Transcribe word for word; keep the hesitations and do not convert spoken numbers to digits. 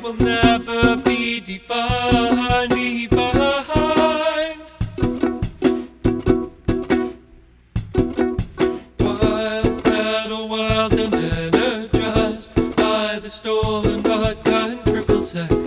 will never be defined, defined. Wild battle, wild and energized by the stolen vodka and triple sec.